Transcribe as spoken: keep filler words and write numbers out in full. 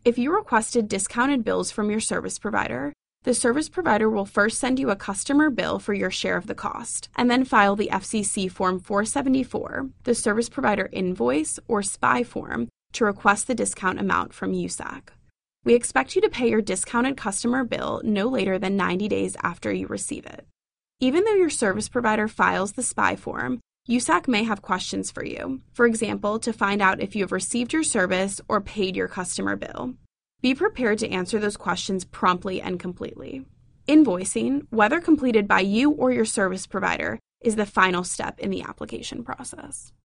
If you requested discounted bills from your service provider, the service provider will first send you a customer bill for your share of the cost, and then file the F C C Form four seventy-four, the service provider invoice or S P I form, to request the discount amount from U S A C. We expect you to pay your discounted customer bill no later than ninety days after you receive it. Even though your service provider files the S P I form, U S A C may have questions for you, for example, to find out if you have received your service or paid your customer bill. Be prepared to answer those questions promptly and completely. Invoicing, whether completed by you or your service provider, is the final step in the application process.